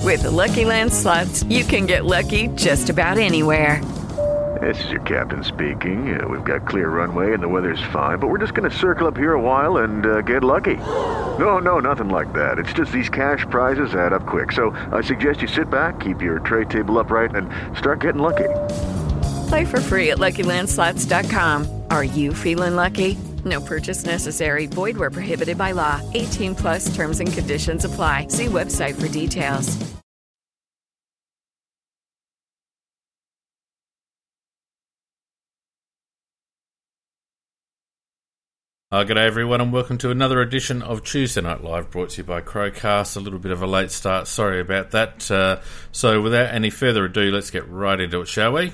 With the Lucky Land Slots, you can get lucky just about anywhere. This is your captain speaking. We've got clear runway and the weather's fine, but we're just going to circle up here a while and get lucky. No, nothing like that. It's just these cash prizes add up quick. So I suggest you sit back, keep your tray table upright, and start getting lucky. Play for free at LuckyLandSlots.com. Are you feeling lucky? No purchase necessary. Void where prohibited by law. 18 plus terms and conditions apply. See website for details. G'day everyone and welcome to another edition of Tuesday Night Live, brought to you by Crowcast. A little bit of a late start, sorry about that. So without any further ado, let's get right into it, shall we?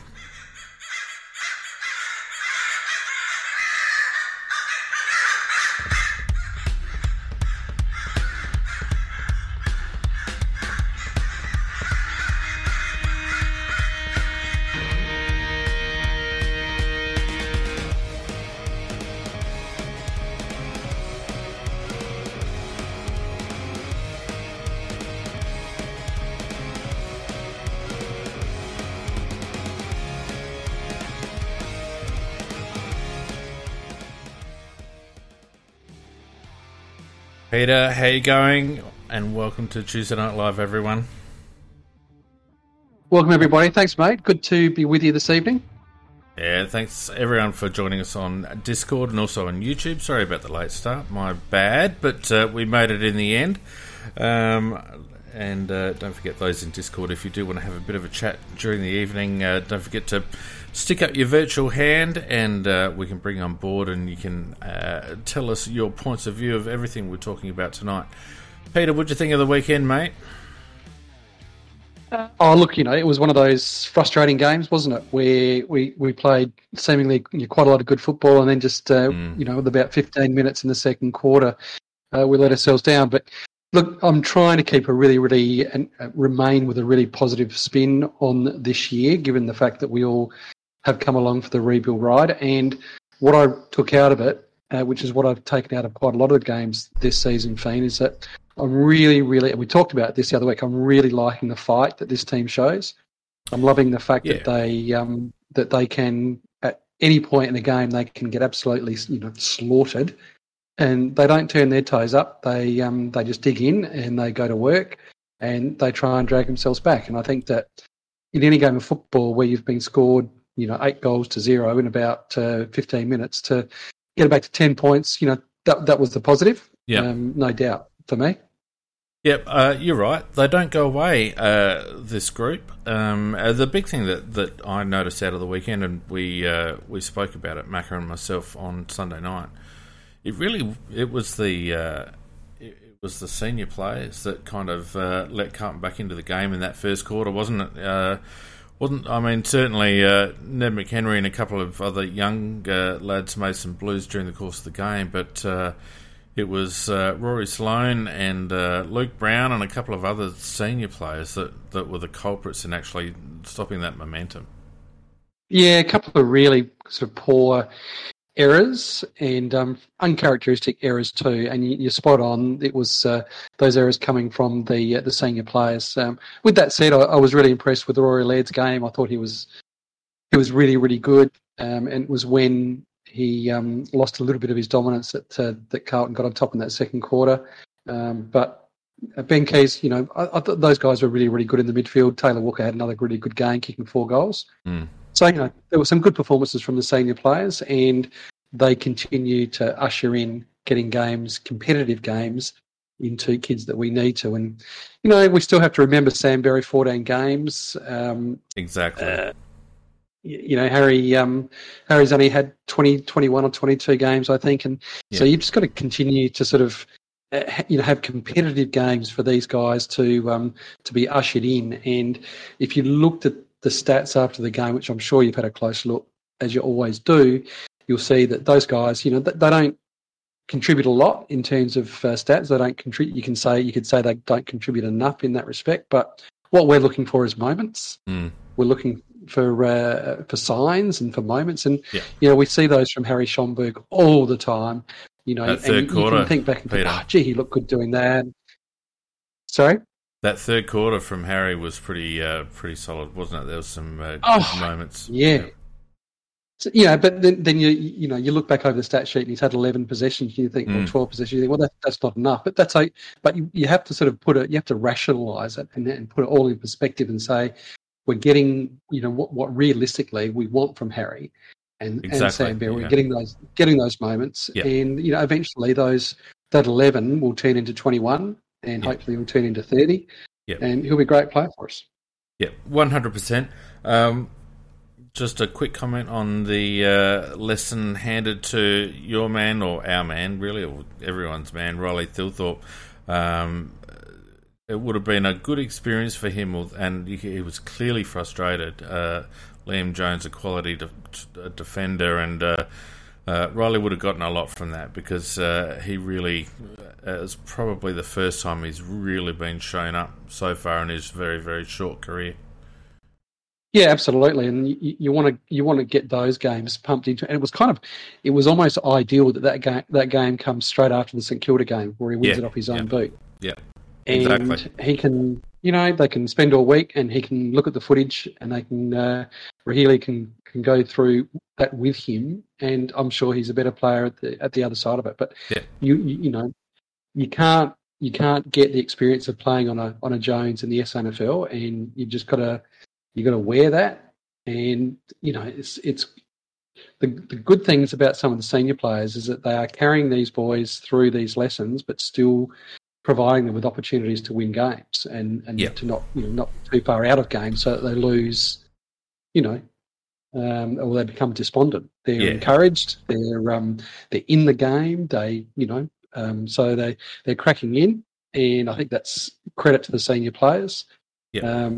Peter, how you going? And welcome to Tuesday Night Live, everyone. Welcome, everybody. Thanks, mate. Good to be with you this evening. Yeah, thanks, everyone, for joining us on Discord and also on YouTube. Sorry about the late start. My bad, but we made it in the end. And don't forget those in Discord, if you do want to have a bit of a chat during the evening, don't forget to stick up your virtual hand and we can bring you on board and you can tell us your points of view of everything we're talking about tonight. Peter, what'd you think of the weekend, mate? Look, it was one of those frustrating games, wasn't it? Where we played seemingly quite a lot of good football and then just, with about 15 minutes in the second quarter, we let ourselves down. But look, I'm trying to keep and remain with a really positive spin on this year, given the fact that we all have come along for the rebuild ride. And what I took out of it, which is what I've taken out of quite a lot of the games this season, Fiend, is that I'm really, and we talked about this the other week, I'm really liking the fight that this team shows. I'm loving the fact that they can, at any point in the game, they can get absolutely slaughtered. And they don't turn their toes up. They just dig in and they go to work and they try and drag themselves back. And I think that in any game of football where you've been scored, 8 goals to 0 in about 15 minutes, to get it back to 10 points, that was the positive. Yeah, no doubt for me. Yep, you're right. They don't go away, this group. The big thing that I noticed out of the weekend, and we spoke about it, Macca and myself, on Sunday night. It was the senior players that kind of let Carlton back into the game in that first quarter, wasn't it? Certainly Ned McHenry and a couple of other young lads made some blues during the course of the game, but it was Rory Sloane and Luke Brown and a couple of other senior players that were the culprits in actually stopping that momentum. Yeah, a couple of really sort of poor errors and uncharacteristic errors too, and you're spot on. It was those errors coming from the senior players. With that said, I was really impressed with Rory Laird's game. I thought he was really, really good, and it was when he lost a little bit of his dominance that Carlton got on top in that second quarter. But Ben Keys, I thought those guys were really, really good in the midfield. Taylor Walker had another really good game, kicking 4 goals. So, there were some good performances from the senior players, and they continue to usher in getting competitive games, into kids that we need to. And, we still have to remember Sam Berry, 14 games. Exactly. Harry's only had 20, 21 or 22 games, I think. And so you've just got to continue to sort of, have competitive games for these guys to be ushered in. And if you looked at the stats after the game, which I'm sure you've had a close look, as you always do, you'll see that those guys, they don't contribute a lot in terms of stats. They don't contribute. You could say they don't contribute enough in that respect. But what we're looking for is moments. We're looking for signs and for moments, and we see those from Harry Schomburg all the time. That third quarter, you can think back and think, gee, he looked good doing that. Sorry? That third quarter from Harry was pretty solid, wasn't it? There was some good moments. Yeah. So, but then you look back over the stat sheet and he's had 11 possessions. You think, or 12 possessions. You think, well, that's not enough. But that's like, but you have to sort of you have to rationalise it and put it all in perspective and say, we're getting, what realistically we want from Harry and Sam Berry. We're getting those moments, and eventually that 11 will turn into 21, and hopefully will turn into 30, and he'll be a great player for us. Yeah, 100%. Just a quick comment on the lesson handed to your man, or our man, really, or everyone's man, Riley Thilthorpe. It would have been a good experience for him, and he was clearly frustrated. Liam Jones, a quality defender, and Riley would have gotten a lot from that because he really, it's probably the first time he's really been shown up so far in his very, very short career. Yeah, absolutely, and you want to get those games pumped into. And it was almost ideal that game comes straight after the St Kilda game where he wins it off his own boot. Yeah, and exactly. He can, they can spend all week, and he can look at the footage, and they can Rahili can go through that with him, and I'm sure he's a better player at the other side of it. But you can't get the experience of playing on a Jones in the SANFL, and you just got to wear that. And it's the good things about some of the senior players is that they are carrying these boys through these lessons, but still providing them with opportunities to win games and to not too far out of games so that they lose, or they become despondent. They're encouraged. They're in the game. So they're cracking in, and I think that's credit to the senior players. Yeah.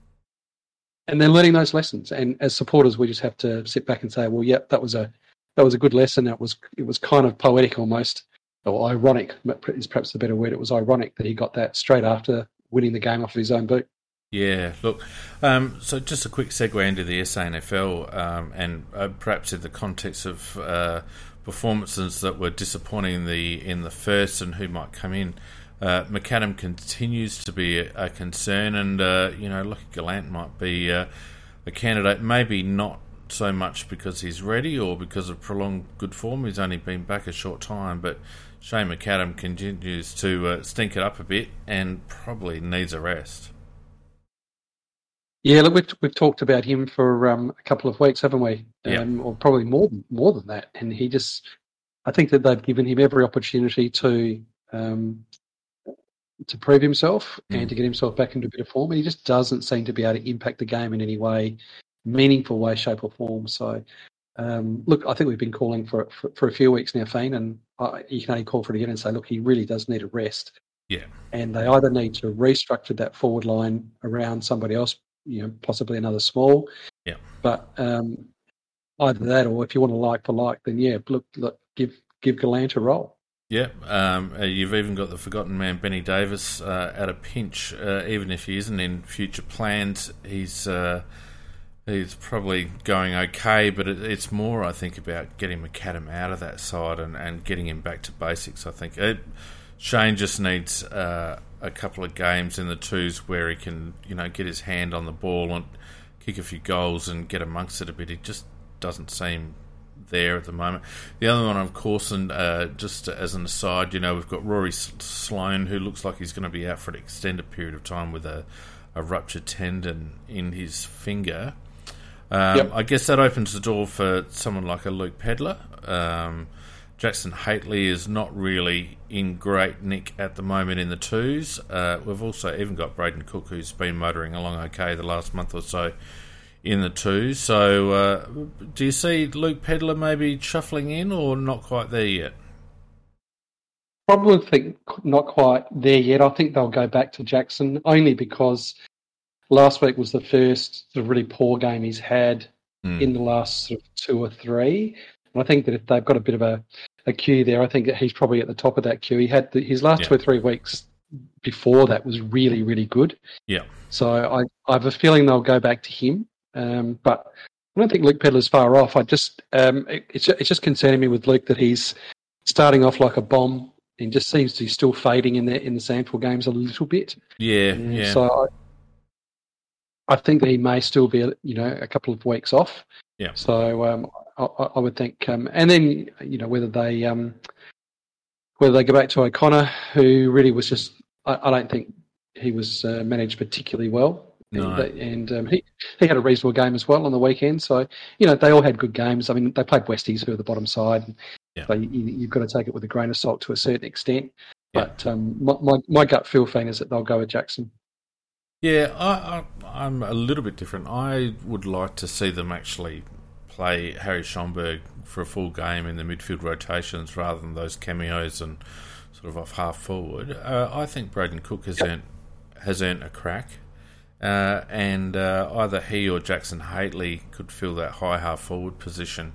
And they're learning those lessons. And as supporters, we just have to sit back and say, well, that was a good lesson. It was kind of poetic almost, or ironic is perhaps the better word. It was ironic that he got that straight after winning the game off of his own boot. Yeah, look, so just a quick segue into the SANFL, and perhaps in the context of performances that were disappointing in the first and who might come in. McAdam continues to be a concern, and Lockie Gallant might be a candidate, maybe not so much because he's ready or because of prolonged good form. He's only been back a short time, but Shane McAdam continues to stink it up a bit and probably needs a rest. Yeah, look, we've talked about him for a couple of weeks, haven't we? Or probably more than that. And I think that they've given him every opportunity to prove himself and to get himself back into a bit of form, and he just doesn't seem to be able to impact the game in any way, meaningful way, shape or form. So, look, I think we've been calling for a few weeks now, Fiend, and you can only call for it again and say, look, he really does need a rest. Yeah. And they either need to restructure that forward line around somebody else, possibly another small. Yeah. But either that, or if you want to like for like, then look, give Gallant a role. Yeah, you've even got the forgotten man, Benny Davis, at a pinch. Even if he isn't in future plans, he's probably going okay, but it's more, I think, about getting McAdam out of that side and getting him back to basics, I think. Shane just needs a couple of games in the twos where he can, get his hand on the ball and kick a few goals and get amongst it a bit. It just doesn't seem there at the moment. The other one, of course, and just as an aside, we've got Rory Sloane, who looks like he's going to be out for an extended period of time with a ruptured tendon in his finger. I guess that opens the door for someone like a Luke Pedlar. Jackson Haitley is not really in great nick at the moment in the twos. We've also even got Braden Cook, who's been motoring along okay the last month or so in the twos. So do you see Luke Pedlar maybe shuffling in, or not quite there yet? Probably think not quite there yet. I think they'll go back to Jackson, only because last week was the first sort of really poor game he's had in the last sort of two or three. And I think that if they've got a bit of a queue there, I think that he's probably at the top of that queue. He had his last 2 or 3 weeks before that was really, really good. Yeah. So I have a feeling they'll go back to him. But I don't think Luke Pedlar's far off. It's just concerning me with Luke that he's starting off like a bomb and just seems to be still fading in the sample games a little bit. Yeah. So I think that he may still be, a couple of weeks off. Yeah. So I would think, and then whether they go back to O'Connor, who really was just, I don't think he was managed particularly well. No. And he had a reasonable game as well on the weekend. So, they all had good games. I mean, they played Westies, who are the bottom side. Yeah. So you've got to take it with a grain of salt to a certain extent. Yeah. But my gut feel feeling is that they'll go with Jackson. Yeah, I'm a little bit different. I would like to see them actually play Harry Schomburg for a full game in the midfield rotations rather than those cameos and sort of off half forward. I think Braden Cook has earned a crack. And either he or Jackson Hately could fill that high half forward position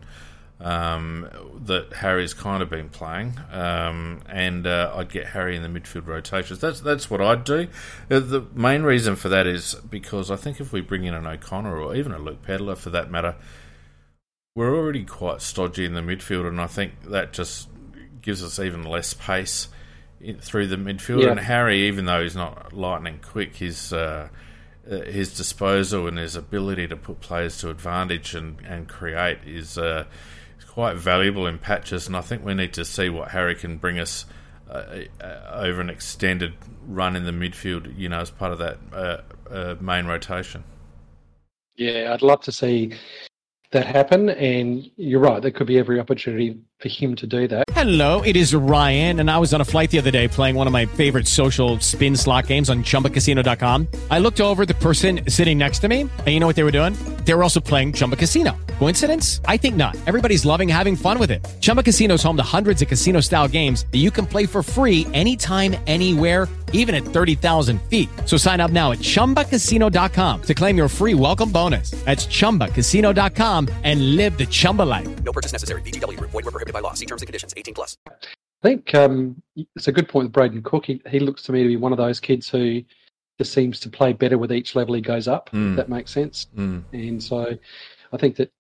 that Harry's kind of been playing, and I'd get Harry in the midfield rotations. That's what I'd do. The main reason for that is because I think if we bring in an O'Connor or even a Luke Pedler for that matter, we're already quite stodgy in the midfield, and I think that just gives us even less pace through the midfield. Yeah. And Harry, even though he's not lightning quick, his disposal and his ability to put players to advantage and create is quite valuable in patches, and I think we need to see what Harry can bring us over an extended run in the midfield, as part of that main rotation. Yeah, I'd love to see that happen, and you're right, there could be every opportunity for him to do that. Hello, it is Ryan, and I was on a flight the other day playing one of my favorite social spin slot games on ChumbaCasino.com. I looked over at the person sitting next to me, and you know what they were doing? They were also playing Chumba Casino. Coincidence? I think not. Everybody's loving having fun with it. Chumba Casino is home to hundreds of casino-style games that you can play for free anytime, anywhere, even at 30,000 feet. So sign up now at ChumbaCasino.com to claim your free welcome bonus. That's ChumbaCasino.com and live the Chumba life. No purchase necessary. VGW. Void where prohibited by law. See terms and conditions. 18+. I think it's a good point with Braden Cook. He looks to me to be one of those kids who just seems to play better with each level he goes up, if that makes sense. And so I think that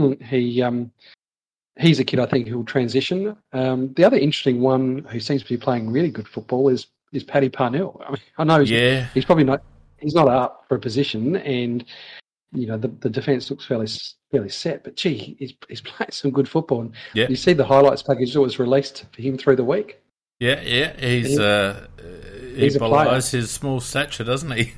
he's a kid I think who will transition. The other interesting one who seems to be playing really good football is Paddy Parnell. I mean, I know he's probably not up for a position, and the defence looks fairly set. But gee, he's playing some good football. And you see the highlights package that was released for him through the week. Yeah, he belies his small stature, doesn't he?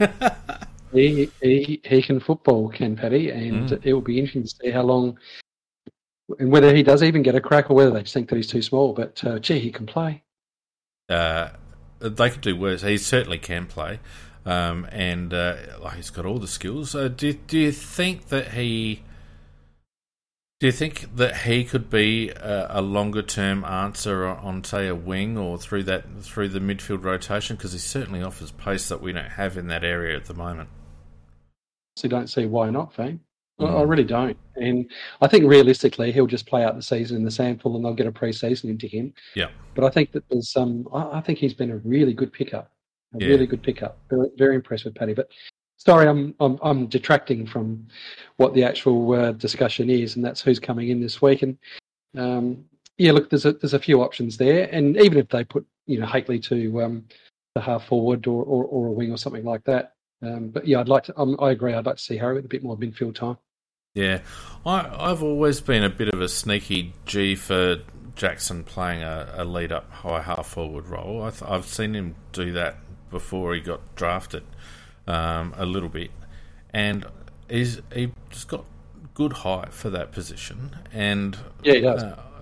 He can football, can Paddy, and it will be interesting to see how long and whether he does even get a crack or whether they just think that he's too small. But he can play. They could do worse. He certainly can play, and he's got all the skills. Do you think that he? Do you think that he could be a longer term answer on, say, a wing or through the midfield rotation? Because he certainly offers pace that we don't have in that area at the moment. So don't see why not, Fane. I really don't. And I think realistically he'll just play out the season in the sample and they'll get a pre-season into him. Yeah. But I think that there's I think he's been a really good pickup. Really good pickup. Very, very impressed with Paddy. But sorry, I'm detracting from what the actual discussion is, and that's who's coming in this week. And look, there's a few options there, and even if they put Hately to the half forward or a wing or something like that. But yeah, I'd like to. I agree. I'd like to see Harry with a bit more midfield time. Yeah, I've always been a bit of a sneaky G for Jackson playing a lead up high half forward role. I've seen him do that before he got drafted. A little bit, and he just got good height for that position. And he does.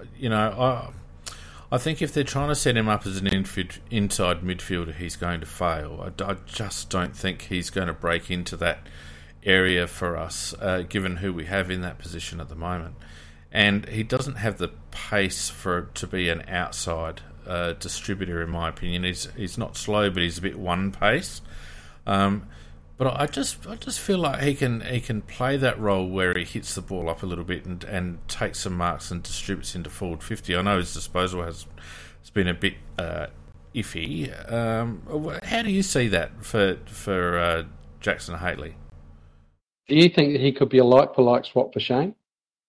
I think if they're trying to set him up as an inside midfielder, he's going to fail. I just don't think he's going to break into that area for us, given who we have in that position at the moment. And he doesn't have the pace to be an outside distributor, in my opinion. He's not slow, but he's a bit one pace. But I just feel like he can play that role where he hits the ball up a little bit and takes some marks and distributes into forward 50. I know his disposal has been a bit iffy. How do you see that for Jackson Hately? Do you think that he could be a like-for-like swap for Shane?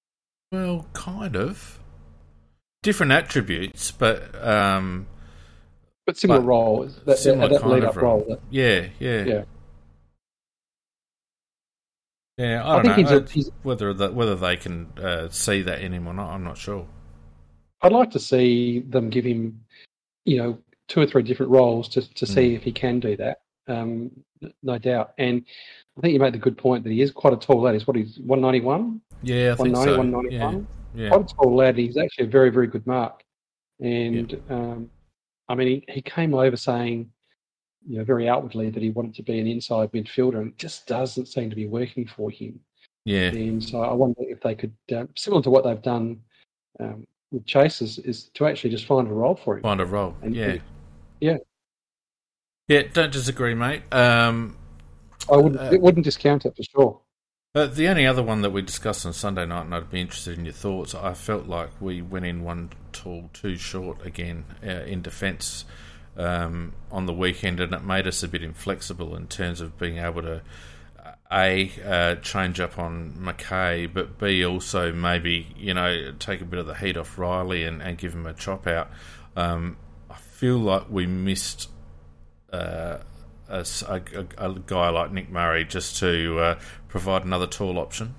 Well, kind of. Different attributes, but But similar role, that lead-up role. Yeah. Yeah. Yeah, I don't know whether they can see that in him or not. I'm not sure. I'd like to see them give him, 2 or 3 different roles to see if he can do that. No doubt. And I think you made the good point that he is quite a tall lad. He's 191? Yeah, I think so. 191? Yeah. Quite a tall lad. He's actually a very, very good mark. And, he came over saying, very outwardly that he wanted to be an inside midfielder, and it just doesn't seem to be working for him. Yeah. And so I wonder if they could, similar to what they've done with Chase, is to actually just find a role for him. Find a role, yeah. Yeah. Yeah, don't disagree, mate. I wouldn't discount it for sure. The only other one that we discussed on Sunday night, and I'd be interested in your thoughts, I felt like we went in one tall, too short again in defence on the weekend, and it made us a bit inflexible in terms of being able to change up on McKay, but B, also maybe take a bit of the heat off Riley and give him a chop out. I feel like we missed a guy like Nick Murray just to provide another tall option.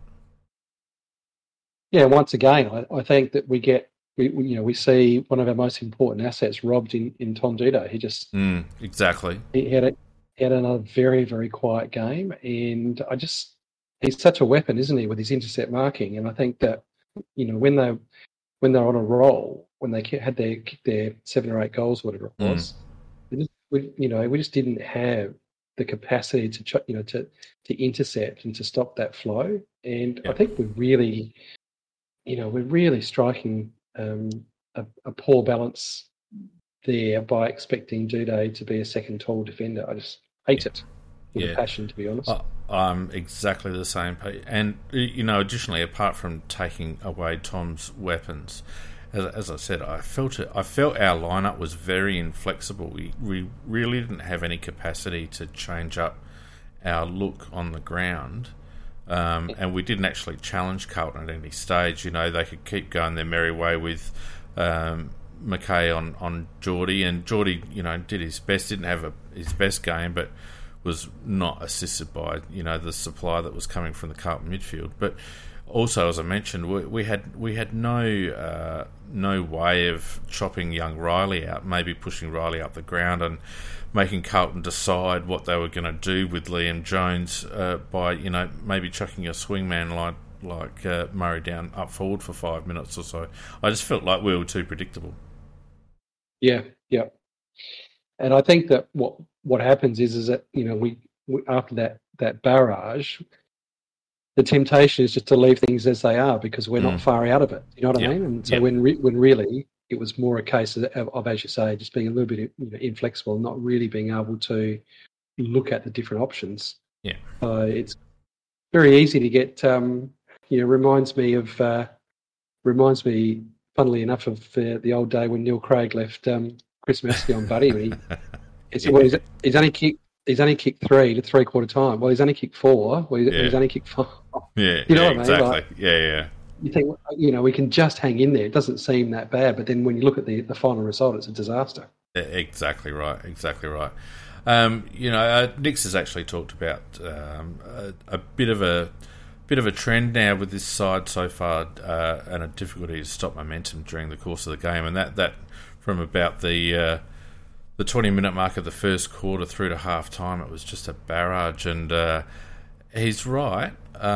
Yeah, once again, I think that we see one of our most important assets robbed in Tom Duda. He just exactly. He had another very, very quiet game, and he's such a weapon, isn't he, with his intercept marking? And I think that when they're on a roll, when they had their 7 or 8 goals, whatever it was, we just didn't have the capacity to intercept and to stop that flow. And I think we're really striking a poor balance there by expecting Duda to be a second tall defender. I just hate it with a passion, to be honest. I'm exactly the same, Pete. And additionally, apart from taking away Tom's weapons, as I said, I felt our lineup was very inflexible. We really didn't have any capacity to change up our look on the ground, and we didn't actually challenge Carlton at any stage. They could keep going their merry way with McKay on Geordie, and Geordie, did his best. Didn't have his best game, but was not assisted by the supply that was coming from the Carlton midfield. But also, as I mentioned, we had no way of chopping young Riley out, maybe pushing Riley up the ground and making Carlton decide what they were going to do with Liam Jones by maybe chucking a swingman like Murray down up forward for 5 minutes or so. I just felt like we were too predictable. Yeah. And I think that what happens is that we after that barrage, the temptation is just to leave things as they are because we're not far out of it. You know what I mean? And so when really it was more a case of, as you say, just being a little bit inflexible, not really being able to look at the different options. Yeah. It's very easy to get. Reminds me, funnily enough, of the old day when Neil Craig left Chris Mesky on Buddy. He's only kicked 3 to 3/4 time. Well, he's only kicked 4. Well, he's only kicked 5. Yeah, you know what exactly. I mean? Yeah. You think, we can just hang in there. It doesn't seem that bad, but then when you look at the final result, it's a disaster. Exactly right. Nix has actually talked about a bit of a trend now with this side so far, and a difficulty to stop momentum during the course of the game, and that from about the 20-minute mark of the first quarter through to half time, it was just a barrage. And he's right.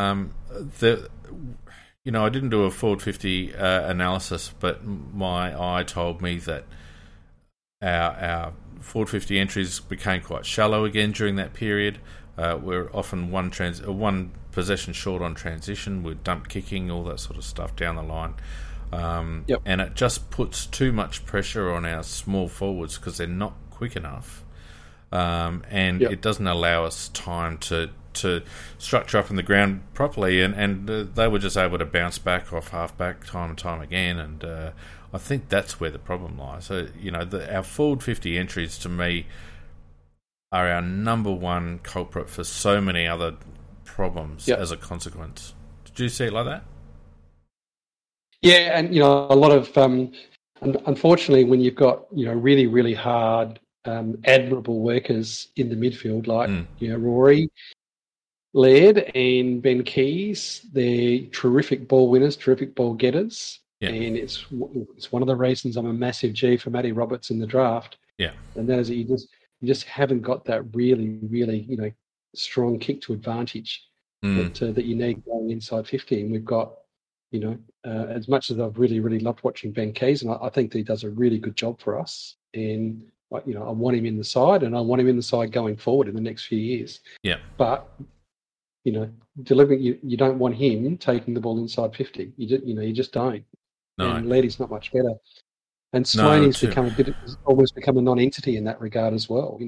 I didn't do a forward 50 analysis, but my eye told me that our forward 50 entries became quite shallow again during that period. We're often one possession short on transition. We're dump kicking, all that sort of stuff down the line. And it just puts too much pressure on our small forwards because they're not quick enough, and it doesn't allow us time to structure up in the ground properly, and they were just able to bounce back off half-back time and time again, and I think that's where the problem lies. So, our forward 50 entries, to me, are our number one culprit for so many other problems as a consequence. Did you see it like that? Yeah, and a lot of unfortunately, when you've got really, really hard, admirable workers in the midfield like Rory Laird and Ben Keys, they're terrific ball winners, terrific ball getters, and it's one of the reasons I'm a massive G for Matty Roberts in the draft. Yeah, and that is that you just haven't got that really, really strong kick to advantage that you need going inside 50. And we've got as much as I've really, really loved watching Ben Keys, and I think that he does a really good job for us. And I want him in the side, and I want him in the side going forward in the next few years. Yeah, but delivering, you don't want him taking the ball inside 50. You just don't. No. And Laddie's not much better. And Swaney's almost become a non-entity in that regard as well.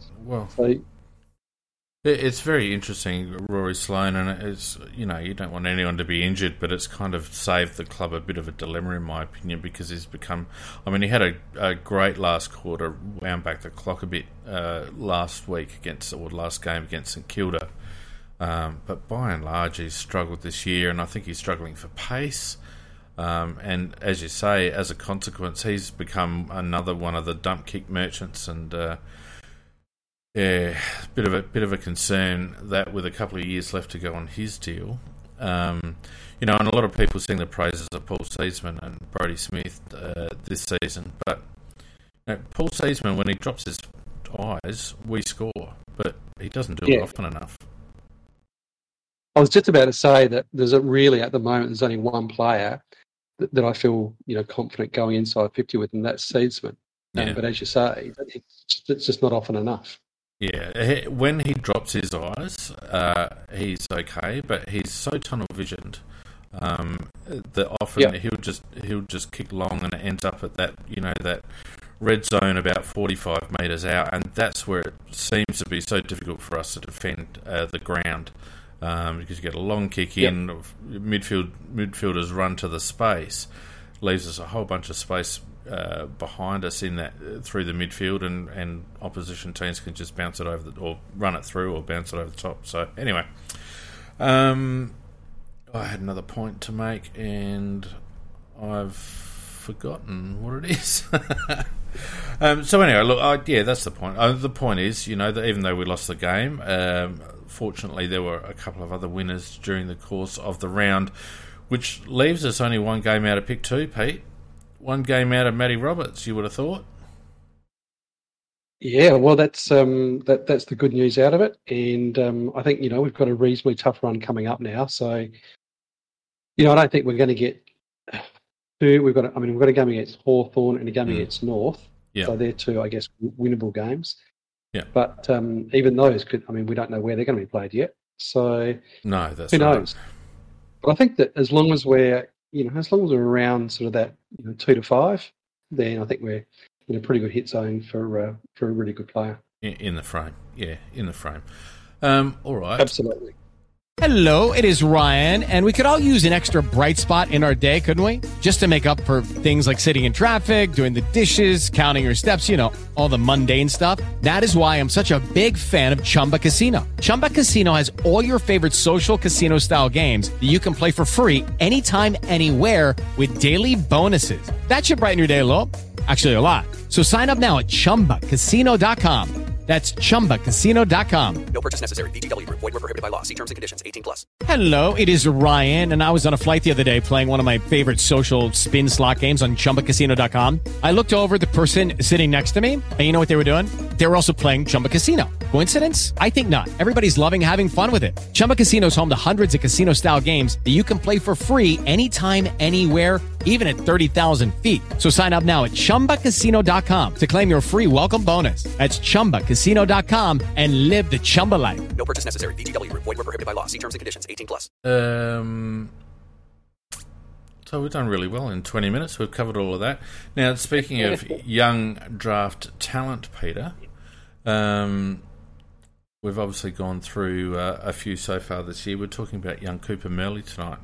It's very interesting, Rory Sloane, and it's you don't want anyone to be injured, but it's kind of saved the club a bit of a dilemma, in my opinion, because he's become. I mean, he had a great last quarter, wound back the clock a bit last game against St Kilda, but by and large, he's struggled this year, and I think he's struggling for pace. And as you say, as a consequence, he's become another one of the dump kick merchants, and bit of a concern that with a couple of years left to go on his deal, and a lot of people sing the praises of Paul Seedsman and Brodie Smith this season, but Paul Seedsman, when he drops his eyes, we score, but he doesn't do it often enough. I was just about to say that at the moment, there's only one player that I feel confident going inside 50 with, and that's Seedsman. But as you say, it's just not often enough. Yeah, when he drops his eyes, he's okay, but he's so tunnel visioned that often he'll just kick long, and it ends up at that that red zone about 45 metres out, and that's where it seems to be so difficult for us to defend the ground. Because you get a long kick in, midfielders run to the space, leaves us a whole bunch of space behind us in that through the midfield, and opposition teams can just bounce it over or run it through or bounce it over the top. So anyway, I had another point to make and I've forgotten what it is. So anyway, look, that's the point. The point is, that even though we lost the game, fortunately there were a couple of other winners during the course of the round, which leaves us only one game out of pick 2, Pete. One game out of Matty Roberts, you would have thought. Yeah, well, that's the good news out of it, and I think we've got a reasonably tough run coming up now. So, I don't think we're going to get two. We've got a game against Hawthorn and a game against North. Yeah. So they're two, I guess, winnable games. Yeah. But even those we don't know where they're going to be played yet. So no, that's who knows? But I think that as long as we're around sort of that 2 to 5, then I think we're in a pretty good hit zone for a really good player. In the frame. Yeah, in the frame. All right. Absolutely. Hello, it is Ryan, and we could all use an extra bright spot in our day, couldn't we? Just to make up for things like sitting in traffic, doing the dishes, counting your steps, all the mundane stuff. That is why I'm such a big fan of Chumba Casino. Chumba Casino has all your favorite social casino-style games that you can play for free anytime, anywhere with daily bonuses. That should brighten your day a little. Actually, a lot. So sign up now at ChumbaCasino.com. That's ChumbaCasino.com. No purchase necessary. VGW Group. Void where prohibited by law. See terms and conditions. 18+. Hello, it is Ryan, and I was on a flight the other day playing one of my favorite social spin slot games on ChumbaCasino.com. I looked over at the person sitting next to me, and you know what they were doing? They were also playing Chumba Casino. Coincidence? I think not. Everybody's loving having fun with it. Chumba Casino is home to hundreds of casino-style games that you can play for free anytime, anywhere, even at 30,000 feet. So sign up now at ChumbaCasino.com to claim your free welcome bonus. That's ChumbaCasino.com and live the Chumba life. No purchase necessary. VGW Group. Void where prohibited by law. See terms and conditions. 18+. So we've done really well in 20 minutes. We've covered all of that. Now, speaking of young draft talent, Peter, we've obviously gone through a few so far this year. We're talking about young Cooper Merley tonight.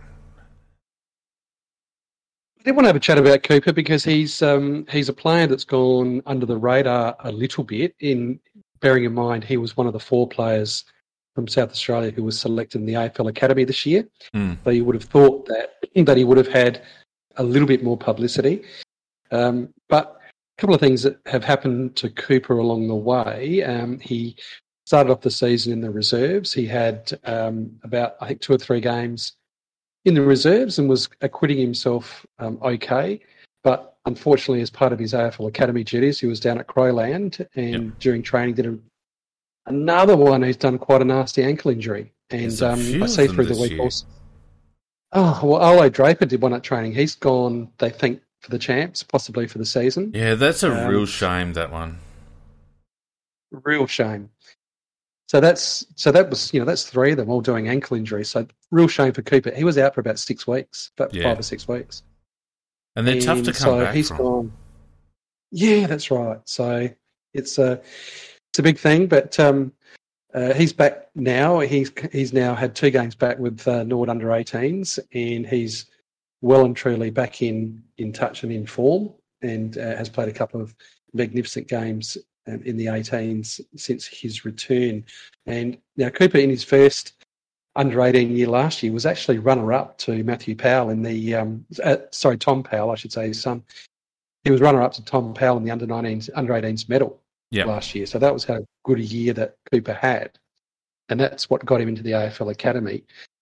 I did want to have a chat about Cooper because he's a player that's gone under the radar a little bit, in bearing in mind he was one of the 4 players from South Australia who was selected in the AFL Academy this year. So you would have thought that he would have had a little bit more publicity. But a couple of things that have happened to Cooper along the way. He started off the season in the reserves. He had about, I think, 2 or 3 games in the reserves and was acquitting himself okay. But unfortunately, as part of his AFL Academy duties, he was down at Crowland and during training did another one who's done quite a nasty ankle injury. And I see through the week also. Oh, well, Ole Draper did one at training. He's gone, they think, for the champs, possibly for the season. Yeah, that's a real shame, that one. Real shame. So that was, that's 3 of them all doing ankle injuries. So real shame for Cooper. He was out for about 6 weeks, 5 or 6 weeks. And they're tough to come back he's from. Gone. Yeah, that's right. So it's a big thing, but he's back now. He's now had 2 games back with Nord under 18s, and he's well and truly back in touch and in form, and has played a couple of magnificent games in the 18s since his return. And now Cooper, in his first under 18 year last year, was actually runner-up to Matthew Powell in the Tom Powell, I should say, his son. He was runner-up to Tom Powell in the under 18s medal last year. So that was how good a year that Cooper had, and that's what got him into the AFL Academy.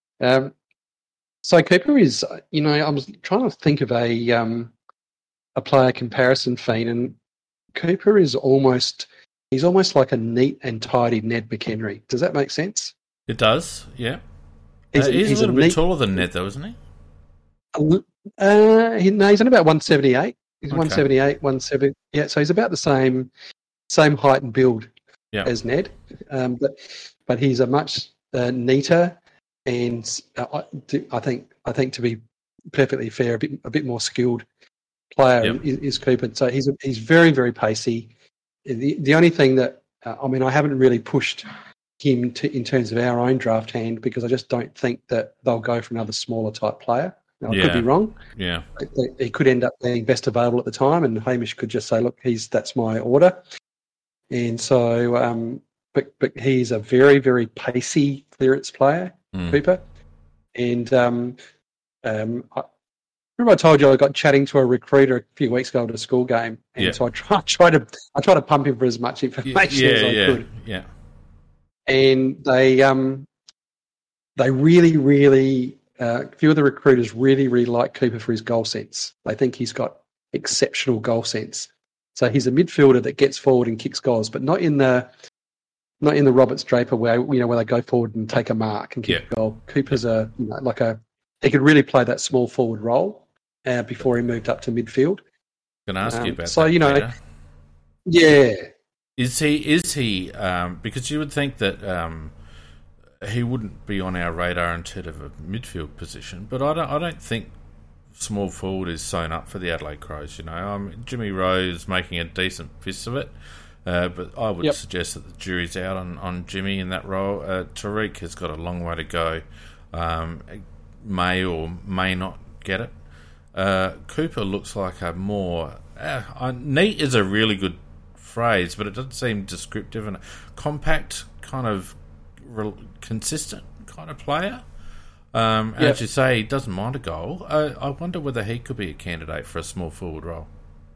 So Cooper is, I was trying to think of a player comparison, Fiend, and Cooper is almost like a neat and tidy Ned McHenry. Does that make sense? It does, yeah. He's a little bit taller than Ned, though, isn't he? He's only about 178. He's 178, 170. Yeah, so he's about the same height and build as Ned, but he's a much neater and I think to be perfectly fair, a bit more skilled player is Cooper. So he's very, very pacey. The only thing that I haven't really pushed him in terms of our own draft hand because I just don't think that they'll go for another smaller type player. Now, I could be wrong. Yeah, he could end up being best available at the time, and Hamish could just say, "Look, that's my order." And so, but he's a very, very pacey clearance player, Cooper. And remember I told you I got chatting to a recruiter a few weeks ago at a school game, and so I try to pump him for as much information as I could. Yeah. And they really, really, a few of the recruiters really, really like Cooper for his goal sense. They think he's got exceptional goal sense. So he's a midfielder that gets forward and kicks goals, but not in the Roberts Draper where where they go forward and take a mark and kick a goal. Cooper's he could really play that small forward role before he moved up to midfield. I'm going to ask you about so, that. Yeah. Is he? Because you would think that he wouldn't be on our radar instead of a midfield position, but I don't think small forward is sewn up for the Adelaide Crows. Jimmy Rowe's making a decent fist of it, but I would suggest that the jury's out on Jimmy in that role. Tariq has got a long way to go. May or may not get it. Cooper looks like a more neat is a really good phrase, but it doesn't seem descriptive, and a compact, kind of consistent kind of player. As you say, he doesn't mind a goal. I wonder whether he could be a candidate for a small forward role.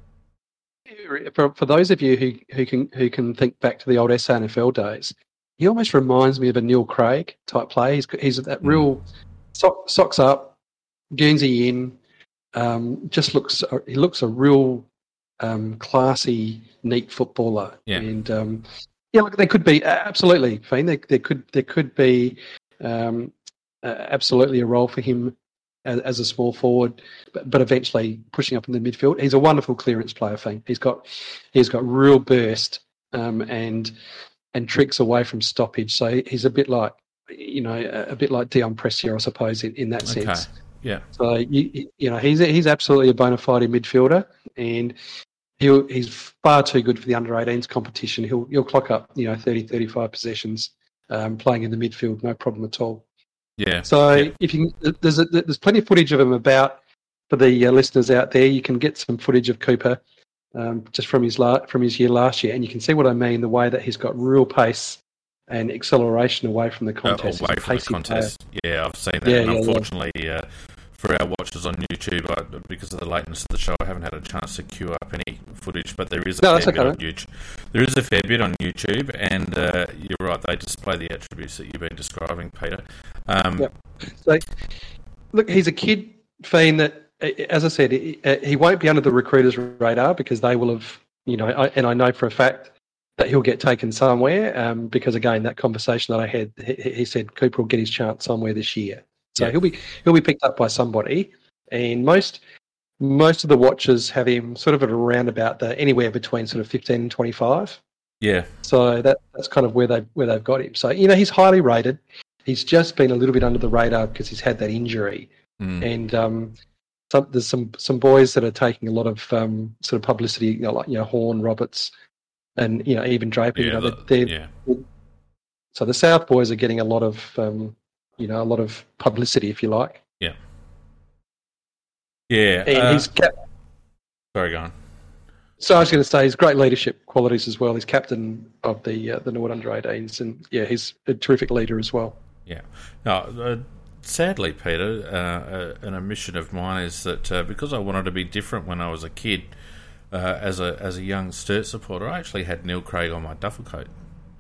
For those of you who can think back to the old SANFL days, he almost reminds me of a Neil Craig type player. He's that real socks up, Guernsey in. He looks a real classy, neat footballer. Yeah. And look, there could be absolutely, Fiend. There could be absolutely a role for him as a small forward, but eventually pushing up in the midfield. He's a wonderful clearance player, Fiend. He's got real burst and tricks away from stoppage. So he's a bit like Dion Prestia, I suppose, in that sense. Yeah. So he's absolutely a bona fide midfielder, and he's far too good for the under 18s competition. He'll clock up 30, 35 possessions playing in the midfield, no problem at all. Yeah. So if you there's plenty of footage of him about for the listeners out there. You can get some footage of Cooper just from his year last year, and you can see what I mean. The way that he's got real pace and acceleration away from the contest. Away from the contest. Yeah, I've seen that. Unfortunately, for our watchers on YouTube. Because of the lateness of the show, I haven't had a chance to queue up any footage, but there is a fair bit on YouTube. There is a fair bit on YouTube, and you're right, they display the attributes that you've been describing, Peter. So, look, he's a kid, Fiend, that, as I said, he won't be under the recruiter's radar because they will have, and I know for a fact that he'll get taken somewhere because, again, that conversation that I had, he said Cooper will get his chance somewhere this year. So he'll be picked up by somebody, and most of the watchers have him sort of at around about anywhere between sort of 15 and 25. Yeah. So that's kind of where they've got him. So he's highly rated. He's just been a little bit under the radar because he's had that injury, and there's some boys that are taking a lot of sort of publicity, like Horn, Roberts, and even Draper. So the South boys are getting a lot of a lot of publicity, if you like. Yeah. Yeah. And sorry, go on. So I was going to say, he's great leadership qualities as well. He's captain of the Norwood Under-18s, and he's a terrific leader as well. Yeah. No, sadly, Peter, an omission of mine is that because I wanted to be different when I was a kid, as a young Sturt supporter, I actually had Neil Craig on my duffel coat.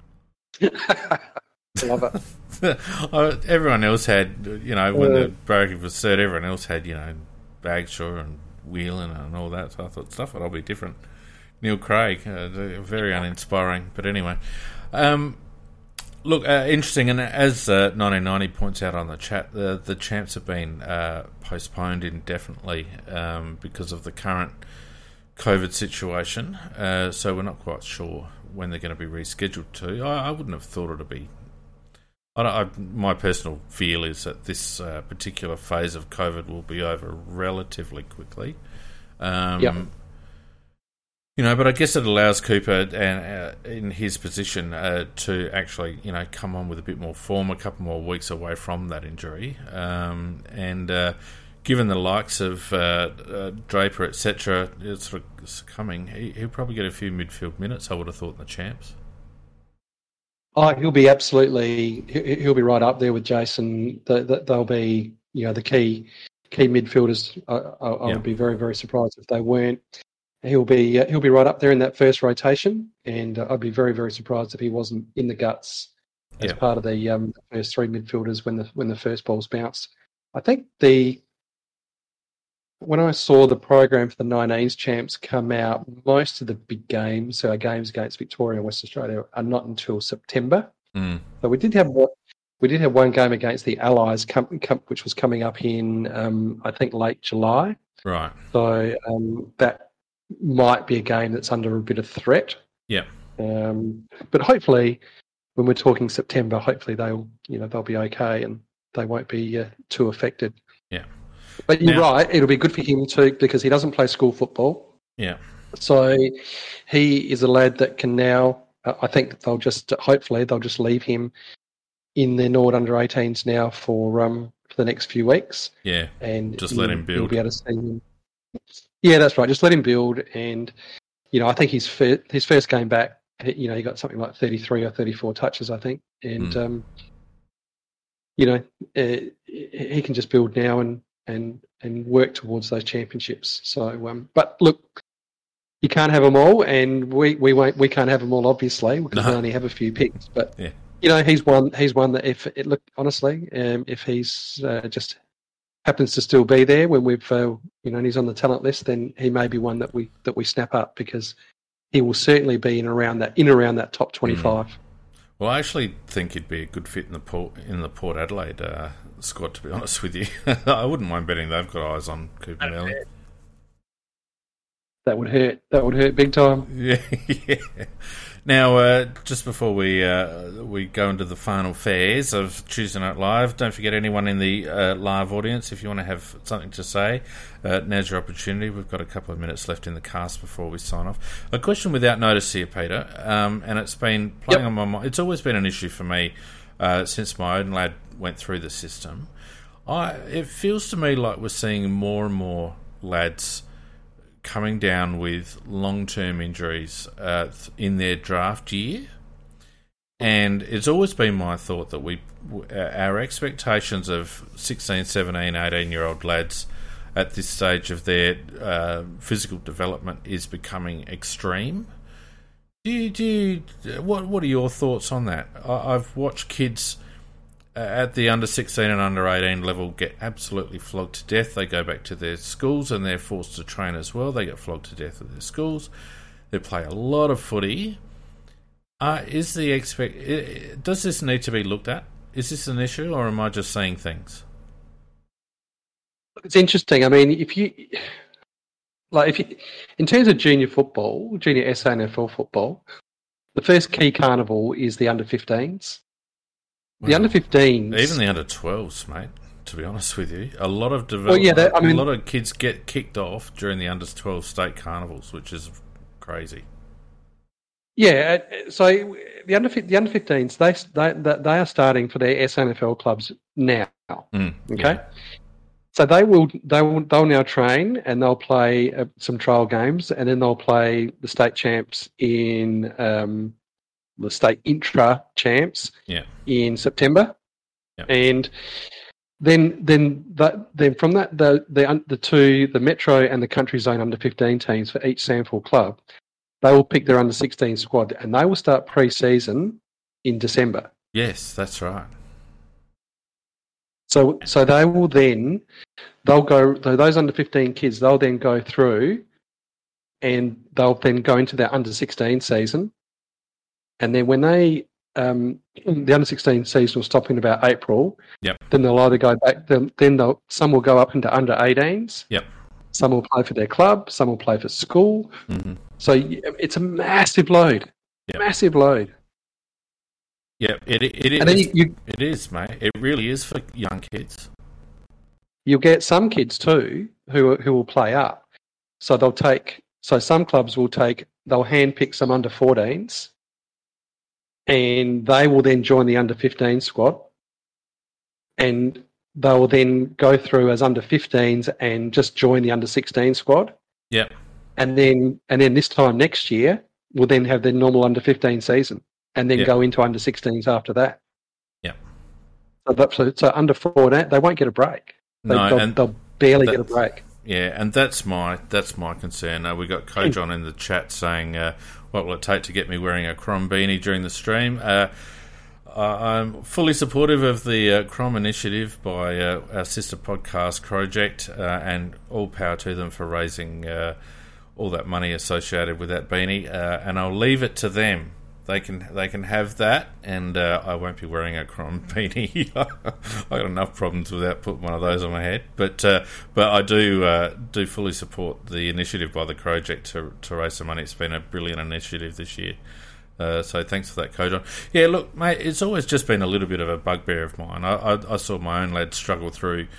Love it. Everyone else had, when the break was Sturt, everyone else had, Bagshaw and Whelan and all that. So I thought, stuff it, I'll be different. Neil Craig, very uninspiring. But anyway, look, interesting. And as 1990 points out on the chat, the champs have been postponed indefinitely because of the current COVID situation. So we're not quite sure when they're going to be rescheduled to. I wouldn't have thought it'd be. My personal feel is that this particular phase of COVID will be over relatively quickly. But I guess it allows Cooper and in his position to actually, come on with a bit more form, a couple more weeks away from that injury, and given the likes of Draper, etc., sort of succumbing, he'll probably get a few midfield minutes. I would have thought in the champs. Oh, he'll be absolutely. He'll be right up there with Jason. They'll be, the key midfielders. I would be very, very surprised if they weren't. He'll be right up there in that first rotation, and I'd be very, very surprised if he wasn't in the guts as part of the first three midfielders when the first ball's bounced. I think when I saw the program for the 19s champs come out, most of the big games, so our games against Victoria and West Australia, are not until September. So we did have one game against the Allies, which was coming up in I think late July. Right. So that might be a game that's under a bit of threat. Yeah. But hopefully, when we're talking September, hopefully they'll be okay and they won't be too affected. Yeah. But you're right, it'll be good for him too because he doesn't play school football. Yeah. So he is a lad that can now, I think they'll just leave him in their Norwood Under-18s now for the next few weeks. Yeah. And just let him build. You'll be able to see him. Yeah, that's right. Just let him build. And, I think his first game back, he got something like 33 or 34 touches, I think. And, he can just build now and work towards those championships. So, but look, you can't have them all, and we can't have them all, obviously, because we only have a few picks. But he's one that if he's just happens to still be there when we've and he's on the talent list, then he may be one that we snap up because he will certainly be in around that top 25. Well, I actually think he'd be a good fit in the Port Adelaide squad, to be honest with you. I wouldn't mind betting they've got eyes on Cooper Melling. That would hurt. That would hurt big time. Yeah. Now, just before we go into the final fares of Tuesday Night Live, don't forget anyone in the live audience, if you want to have something to say, now's your opportunity. We've got a couple of minutes left in the cast before we sign off. A question without notice here, Peter, and it's been playing on my mind. It's always been an issue for me since my own lad went through the system. It feels to me like we're seeing more and more lads coming down with long-term injuries in their draft year, and it's always been my thought that we our expectations of 16, 17, 18-year-old lads at this stage of their physical development is becoming extreme. What are your thoughts on that? I've watched kids at the under 16 and under 18 level get absolutely flogged to death. They go back to their schools and they're forced to train as well. They get flogged to death at their schools. They play a lot of footy. Does this need to be looked at? Is this an issue, or am I just saying things? It's interesting. I mean, in terms of junior football, junior SANFL football, the first key carnival is the under 15s. The under 15s, even the under 12s, mate. To be honest with you, a lot of a lot of kids get kicked off during the under 12 state carnivals, which is crazy. Yeah, so the under 15s they are starting for their SANFL clubs now. Okay, yeah. So they'll now train and they'll play some trial games, and then they'll play the state champs in the state intra champs in September, and then from that the Metro and the Country Zone under 15 teams for each SANFL club, they will pick their under 16 squad, and they will start pre-season in December. Yes, that's right. So they will then those under 15 kids, they'll then go through, and they'll then go into their under 16 season, and then when the under 16 season will stop in about April. Yep. Then they'll either go back. Some will go up into under 18s. Yep. Some will play for their club. Some will play for school. Mm-hmm. So it's a massive load. Yep. Massive load. Yeah, it is. And then it is, mate. It really is for young kids. You'll get some kids too who will play up. So some clubs they'll handpick some under 14s, and they will then join the under 15 squad, and they will then go through as under 15s and just join the under 16 squad. Yep. And then this time next year, we'll then have the normal under 15 season, and then go into under 16s after that. Yeah. So under 14, they won't get a break. They'll barely get a break. Yeah, and that's my concern. We got Kojon in the chat saying, what will it take to get me wearing a Crom beanie during the stream? I'm fully supportive of the Crom initiative by our sister podcast, Project, and all power to them for raising all that money associated with that beanie. And I'll leave it to them. They can have that, and I won't be wearing a Crom beanie. I got enough problems without putting one of those on my head. But I do fully support the initiative by the Project to raise some money. It's been a brilliant initiative this year. So thanks for that, Kojon. Yeah, look, mate, it's always just been a little bit of a bugbear of mine. I saw my own lad struggle through,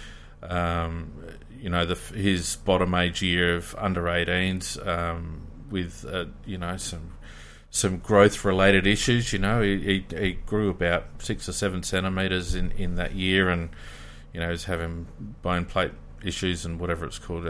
his bottom age year of under 18s with, some growth-related issues. He grew about 6 or 7 centimetres in that year, and he's having bone plate issues and whatever it's called.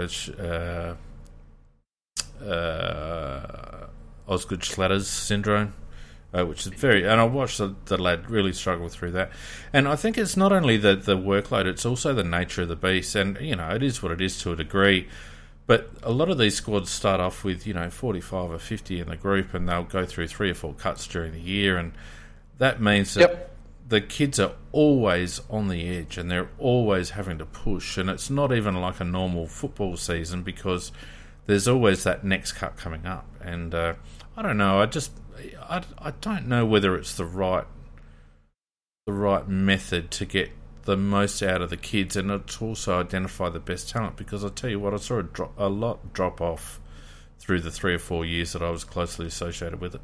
Osgood-Schlatters syndrome, which is and I watched the lad really struggle through that. And I think it's not only the workload, it's also the nature of the beast. And, it is what it is to a degree. But a lot of these squads start off with, 45 or 50 in the group, and they'll go through 3 or 4 cuts during the year. And that means that the kids are always on the edge, and they're always having to push. And it's not even like a normal football season, because there's always that next cut coming up. And I don't know. I don't know whether it's the right method to get the most out of the kids, and to also identify the best talent. Because I tell you what, I saw a lot drop off through the 3 or 4 years that I was closely associated with it.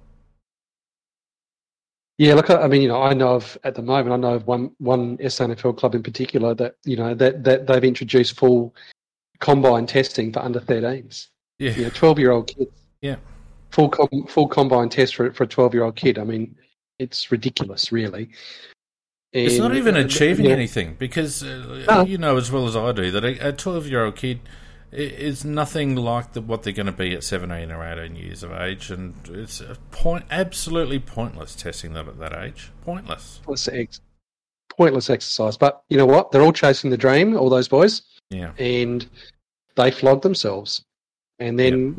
Yeah, look, I mean, I know of at the moment. I know of one SANFL club in particular that that they've introduced full combine testing for under 13s. Yeah, 12-year-old kids. Yeah, full combine test for a 12-year-old kid. I mean, it's ridiculous, really. And, it's not even achieving anything, because you know as well as I do that a 12-year-old kid is nothing like what they're going to be at 17 or 18 years of age, and it's absolutely pointless testing them at that age. Pointless. pointless exercise. But you know what? They're all chasing the dream, all those boys. Yeah. And they flog themselves. And then,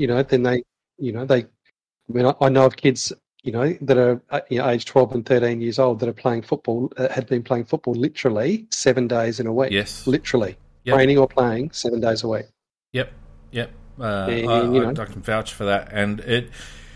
I know of kids, that are age 12 and 13 years old that are playing football, had been playing football literally 7 days in a week. Yes. Literally. Yep. Training or playing 7 days a week. Yep. I can vouch for that. And it,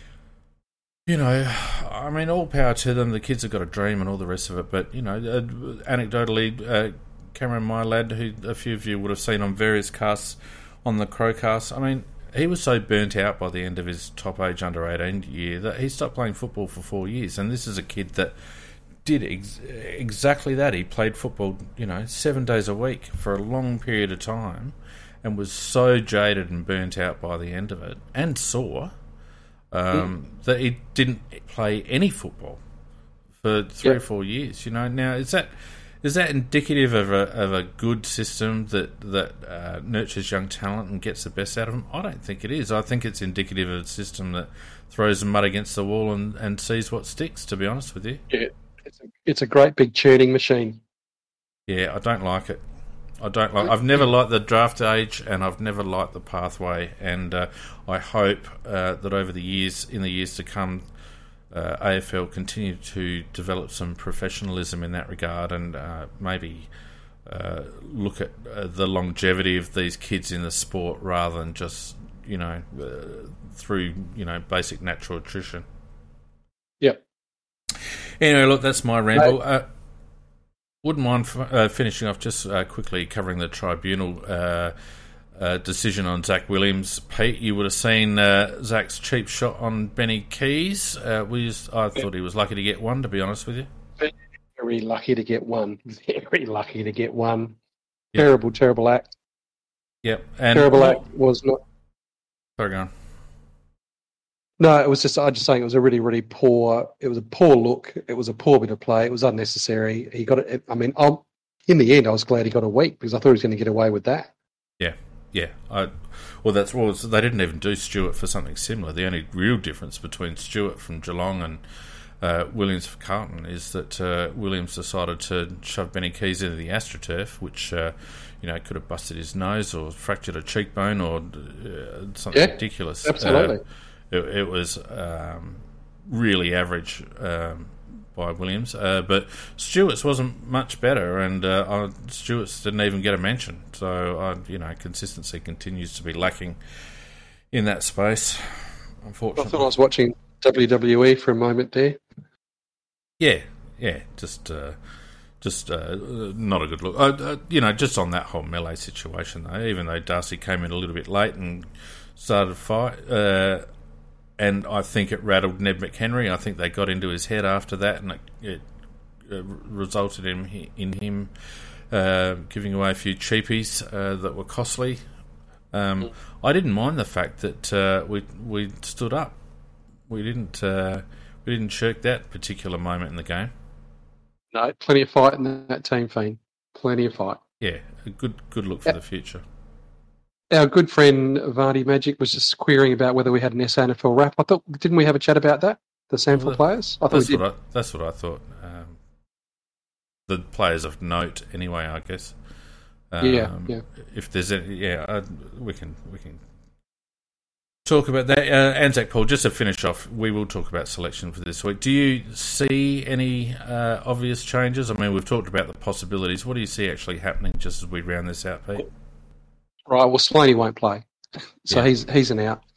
all power to them. The kids have got a dream and all the rest of it. But, anecdotally, Cameron, my lad, who a few of you would have seen on various casts on the Crowcast, he was so burnt out by the end of his top age under 18 year that he stopped playing football for 4 years. And this is a kid that did exactly that. He played football, 7 days a week for a long period of time and was so jaded and burnt out by the end of it and sore that he didn't play any football for 3 or 4 years. Now is that indicative of a good system that nurtures young talent and gets the best out of them? I don't think it is. I think it's indicative of a system that throws the mud against the wall and sees what sticks, to be honest with you. Yeah, it's a great big churning machine. Yeah, I don't like it. I've never liked the draft age, and I've never liked the pathway. And I hope that over the years to come, AFL continue to develop some professionalism in that regard, and maybe look at the longevity of these kids in the sport rather than just through basic natural attrition. Yep. Anyway, look, that's my ramble. Wouldn't mind finishing off just quickly covering the tribunal decision on Zach Williams. Pete, you would have seen Zach's cheap shot on Benny Keys. I thought he was lucky to get one, to be honest with you. Very lucky to get one. Very lucky to get one. Yep. Terrible act. Yep. Terrible act was not... Sorry, go on. No, it was I'm just saying it was a really, really poor... It was a poor look. It was a poor bit of play. It was unnecessary. He got it... in the end, I was glad he got a week because I thought he was going to get away with that. Yeah. They didn't even do Stewart for something similar. The only real difference between Stewart from Geelong and Williams for Carlton is that Williams decided to shove Benny Keys into the AstroTurf, which could have busted his nose or fractured a cheekbone or something ridiculous. Absolutely. It was really average by Williams, but Stewart's wasn't much better, and Stewart's didn't even get a mention. So, consistency continues to be lacking in that space, unfortunately. I thought I was watching WWE for a moment there. Yeah, just not a good look. Just on that whole melee situation, though, even though Darcy came in a little bit late and started a fight, and I think it rattled Ned McHenry. I think they got into his head after that, and it resulted in him giving away a few cheapies that were costly. I didn't mind the fact that we stood up. We didn't shirk that particular moment in the game. No, plenty of fight in that team, Fiend. Plenty of fight. Yeah, a good look for the future. Our good friend Vardy Magic was just querying about whether we had an SANFL wrap. I thought, didn't we have a chat about that? The SANFL players? I thought we did. That's what I thought. The players of note, anyway, I guess. Yeah. If there's any, we can talk about that. Anzac Paul, just to finish off, we will talk about selection for this week. Do you see any obvious changes? We've talked about the possibilities. What do you see actually happening just as we round this out, Pete? Right, well, Slaney won't play, so he's an out.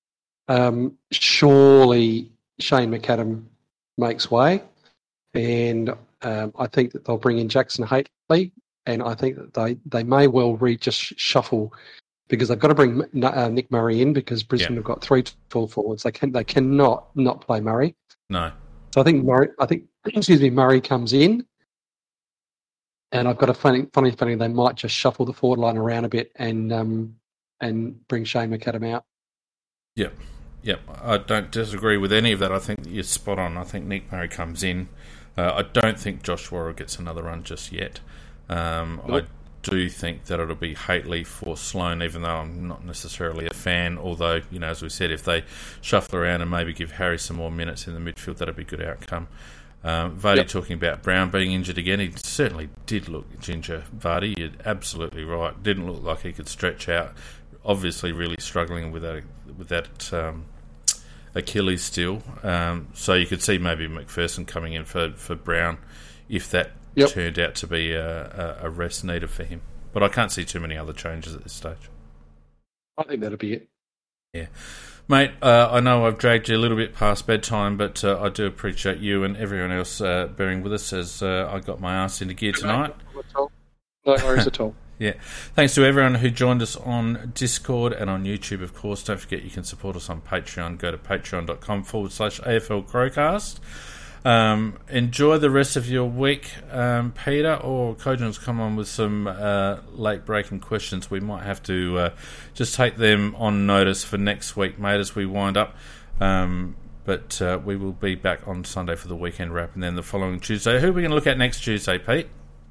Surely Shane McAdam makes way, and I think that they'll bring in Jackson Haitley, and I think that they may well just shuffle because they've got to bring Nick Murray in because Brisbane have got 3 tall forwards. They cannot not play Murray. No. So I think Murray comes in. And I've got a funny feeling they might just shuffle the forward line around a bit and bring Shane McAdam out. Yep. I don't disagree with any of that. I think you're spot on. I think Nick Murray comes in. I don't think Josh Warrer gets another run just yet. Nope. I do think that it'll be Haitley for Sloane, even though I'm not necessarily a fan. Although, as we said, if they shuffle around and maybe give Harry some more minutes in the midfield, that'd be a good outcome. Vardy talking about Brown being injured again. He certainly did look ginger, Vardy. You're absolutely right. Didn't look like he could stretch out. Obviously really struggling with that Achilles still. So you could see maybe McPherson coming in for Brown if that turned out to be a rest needed for him. But I can't see too many other changes at this stage. I think that'll be it. Yeah. Mate, I know I've dragged you a little bit past bedtime, but I do appreciate you and everyone else bearing with us as I got my ass into gear tonight. No worries at all. Yeah. Thanks to everyone who joined us on Discord and on YouTube, of course. Don't forget you can support us on Patreon. Go to patreon.com/AFL Crowcast. Enjoy the rest of your week, Peter, or Kojan's come on with some late-breaking questions. We might have to just take them on notice for next week, mate, as we wind up. But we will be back on Sunday for the weekend wrap, and then the following Tuesday. Who are we going to look at next Tuesday, Pete?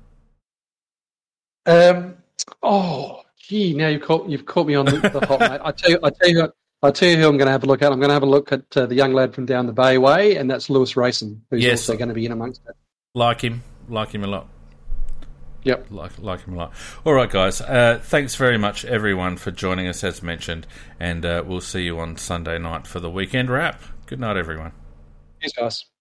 Now you've caught me on the hot, mate. I'll tell you who I'm going to have a look at. I'm going to have a look at the young lad from down the Bayway, and that's Lewis Rayson, who's also going to be in amongst it. Like him a lot. Yep. Like him a lot. All right, guys. Thanks very much, everyone, for joining us, as mentioned, and we'll see you on Sunday night for the weekend wrap. Good night, everyone. Cheers, guys.